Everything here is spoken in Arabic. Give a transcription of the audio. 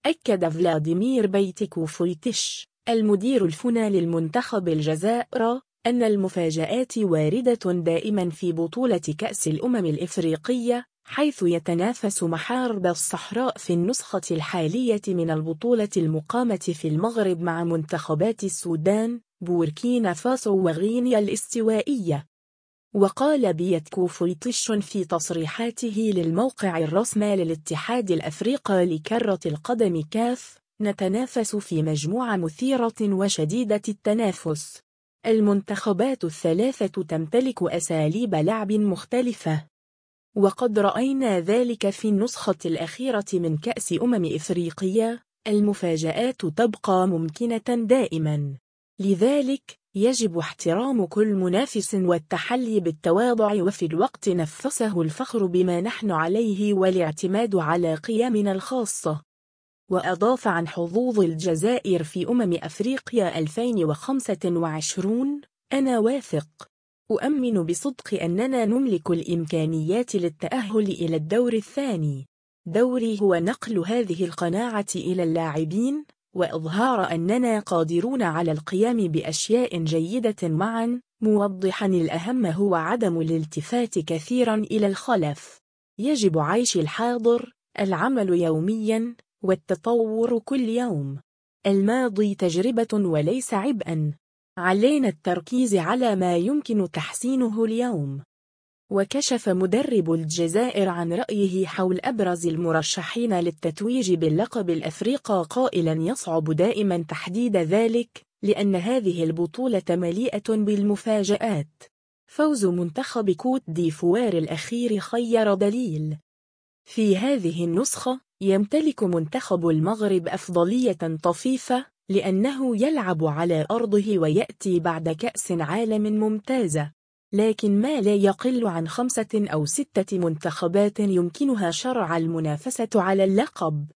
أكد فلاديمير بيتكوفويتش المدير الفني للمنتخب الجزائري أن المفاجآت واردة دائما في بطولة كأس الأمم الإفريقية، حيث يتنافس محارب الصحراء في النسخة الحالية من البطولة المقامة في المغرب مع منتخبات السودان، بوركينا فاسو وغينيا الاستوائية. وقال بيتكوفويتش في تصريحاته للموقع الرسمي للاتحاد الأفريقي لكرة القدم كاف: نتنافس في مجموعة مثيرة وشديدة التنافس. المنتخبات الثلاثة تمتلك أساليب لعب مختلفة، وقد رأينا ذلك في النسخة الأخيرة من كأس إفريقيا. المفاجآت تبقى ممكنة دائما، لذلك يجب احترام كل منافس والتحلي بالتواضع وفي الوقت نفسه الفخر بما نحن عليه والاعتماد على قيمنا الخاصة. وأضاف عن حظوظ الجزائر في أفريقيا 2025: أنا واثق، أؤمن بصدق أننا نملك الإمكانيات للتأهل إلى الدور الثاني. دوري هو نقل هذه القناعة إلى اللاعبين، وإظهار أننا قادرون على القيام بأشياء جيدة معا، موضحا الأهم هو عدم الالتفات كثيرا إلى الخلف. يجب عيش الحاضر، العمل يوميا، والتطور كل يوم. الماضي تجربة وليس عبئا، علينا التركيز على ما يمكن تحسينه اليوم. وكشف مدرب الجزائر عن رأيه حول أبرز المرشحين للتتويج باللقب الأفريقي قائلا: يصعب دائما تحديد ذلك، لأن هذه البطولة مليئة بالمفاجآت. فوز منتخب كوت ديفوار الأخير خير دليل. في هذه النسخة يمتلك منتخب المغرب أفضلية طفيفة، لأنه يلعب على أرضه ويأتي بعد كأس عالم ممتازة، لكن ما لا يقل عن 5 أو 6 منتخبات يمكنها شرع المنافسة على اللقب.